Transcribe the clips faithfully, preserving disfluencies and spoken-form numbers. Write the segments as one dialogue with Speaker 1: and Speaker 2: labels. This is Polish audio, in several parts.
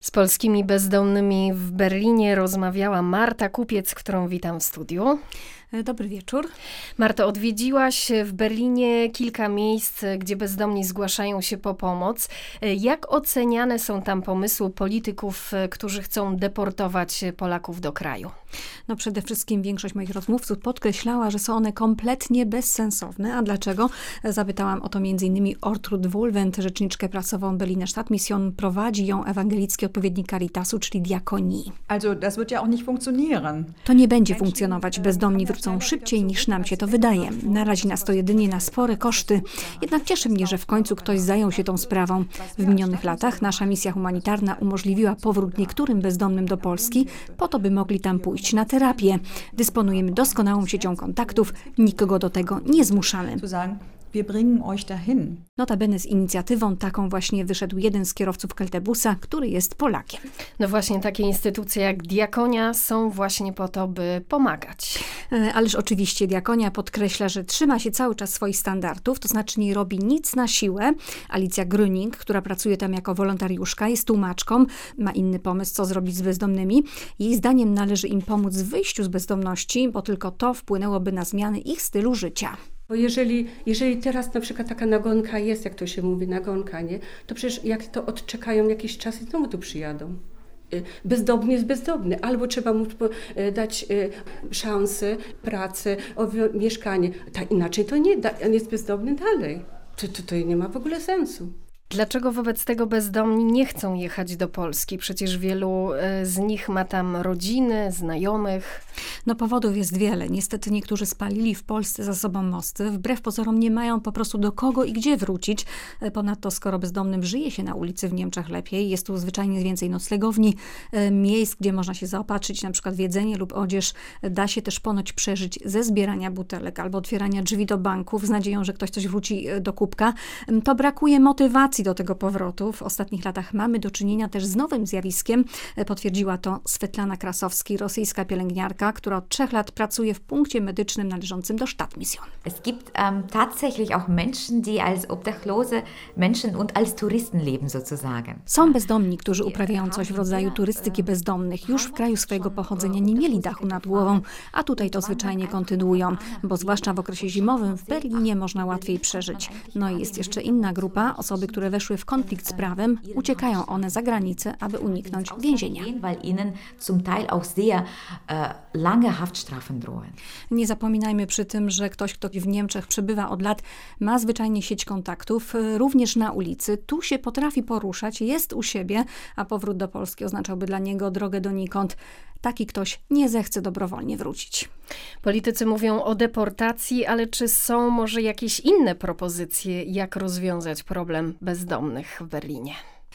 Speaker 1: Z polskimi bezdomnymi w Berlinie rozmawiała Marta Kupiec, którą witam w studiu.
Speaker 2: Dobry wieczór.
Speaker 1: Marto, odwiedziłaś w Berlinie kilka miejsc, gdzie bezdomni zgłaszają się po pomoc. Jak oceniane są tam pomysły polityków, którzy chcą deportować Polaków do kraju?
Speaker 2: No przede wszystkim większość moich rozmówców podkreślała, że są one kompletnie bezsensowne. A dlaczego? Zapytałam o to między innymi Ortrud Wohlwend, rzeczniczkę prasową Berliner Stadtmission. Prowadzi ją ewangelicki odpowiednik Caritasu, czyli diakonii.
Speaker 3: Also, das wird ja auch nicht funktionieren.
Speaker 2: To nie będzie funkcjonować. Bezdomni wrócą szybciej niż nam się to wydaje. Narazi nas to jedynie na spore koszty. Jednak cieszy mnie, że w końcu ktoś zajął się tą sprawą. W minionych latach nasza misja humanitarna umożliwiła powrót niektórym bezdomnym do Polski, po to by mogli tam pójść na terapię. Dysponujemy doskonałą siecią kontaktów, nikogo do tego nie zmuszamy.
Speaker 3: Wir bringen euch dahin.
Speaker 2: Notabene z inicjatywą taką właśnie wyszedł jeden z kierowców Keltebusa, który jest Polakiem.
Speaker 1: No właśnie, takie instytucje jak diakonia są właśnie po to, by pomagać.
Speaker 2: Ależ oczywiście diakonia podkreśla, że trzyma się cały czas swoich standardów, to znaczy nie robi nic na siłę. Alicja Gröning, która pracuje tam jako wolontariuszka, jest tłumaczką, ma inny pomysł, co zrobić z bezdomnymi. Jej zdaniem należy im pomóc w wyjściu z bezdomności, bo tylko to wpłynęłoby na zmiany ich stylu życia.
Speaker 4: Bo jeżeli, jeżeli teraz na przykład taka nagonka jest, jak to się mówi, nagonka, nie? To przecież jak to odczekają jakiś czas i znowu tu przyjadą. Bezdomny jest bezdomny. Albo trzeba mu dać szansę, pracę, mieszkanie. Tak inaczej to nie da. On jest bezdomny dalej. To, to, to nie ma w ogóle sensu.
Speaker 1: Dlaczego wobec tego bezdomni nie chcą jechać do Polski? Przecież wielu z nich ma tam rodziny, znajomych.
Speaker 2: No powodów jest wiele. Niestety niektórzy spalili w Polsce za sobą mosty. Wbrew pozorom nie mają po prostu do kogo i gdzie wrócić. Ponadto skoro bezdomnym żyje się na ulicy w Niemczech lepiej, jest tu zwyczajnie więcej noclegowni, miejsc, gdzie można się zaopatrzyć, na przykład w jedzenie lub odzież. Da się też ponoć przeżyć ze zbierania butelek albo otwierania drzwi do banków z nadzieją, że ktoś coś wróci do kubka. To brakuje motywacji do tego powrotu. W ostatnich latach mamy do czynienia też z nowym zjawiskiem. Potwierdziła to Svetlana Krasowski, rosyjska pielęgniarka, która od trzech lat pracuje w punkcie medycznym należącym do Stadtmission.
Speaker 5: Es gibt um, tatsächlich auch Menschen, die als obdachlose Menschen und als Touristen leben sozusagen.
Speaker 2: Są bezdomni, którzy uprawiają coś w rodzaju turystyki bezdomnych. Już w kraju swojego pochodzenia nie mieli dachu nad głową, a tutaj to zwyczajnie kontynuują, bo zwłaszcza w okresie zimowym w Berlinie można łatwiej przeżyć. No i jest jeszcze inna grupa, osoby, które weszły w konflikt z prawem, uciekają one za granicę, aby uniknąć więzienia.
Speaker 5: Weil ihnen zum Teil auch sehr lange Haftstrafen drohen.
Speaker 2: Nie zapominajmy przy tym, że ktoś, kto w Niemczech przebywa od lat, ma zwyczajnie sieć kontaktów, również na ulicy. Tu się potrafi poruszać, jest u siebie, a powrót do Polski oznaczałby dla niego drogę donikąd. Taki ktoś nie zechce dobrowolnie wrócić.
Speaker 1: Politycy mówią o deportacji, ale czy są może jakieś inne propozycje, jak rozwiązać problem bezdomnych w Berlinie?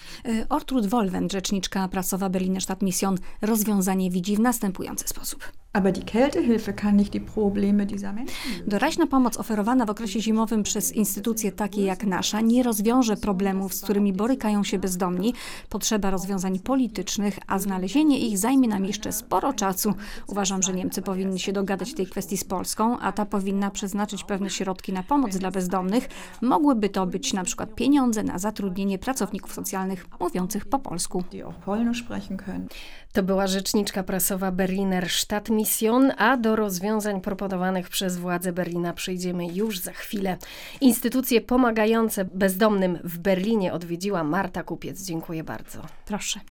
Speaker 2: Ortrud Wohlwend, rzeczniczka prasowa Berliner Stadtmission, rozwiązanie widzi w następujący sposób.
Speaker 3: Aber die Kältehilfe kann nicht die Probleme dieser Menschen lösen.
Speaker 2: Doraźna pomoc oferowana w okresie zimowym przez instytucje takie jak nasza nie rozwiąże problemów, z którymi borykają się bezdomni. Potrzeba rozwiązań politycznych, a znalezienie ich zajmie nam jeszcze sporo czasu. Uważam, że Niemcy powinni się dogadać w tej kwestii z Polską, a ta powinna przeznaczyć pewne środki na pomoc dla bezdomnych. Mogłyby to być na przykład pieniądze na zatrudnienie pracowników socjalnych mówiących po polsku.
Speaker 3: Die auch Polnisch sprechen können.
Speaker 1: To była rzeczniczka prasowa Berliner Stadtmission, a do rozwiązań proponowanych przez władze Berlina przyjdziemy już za chwilę. Instytucje pomagające bezdomnym w Berlinie odwiedziła Marta Kupiec. Dziękuję bardzo.
Speaker 2: Proszę.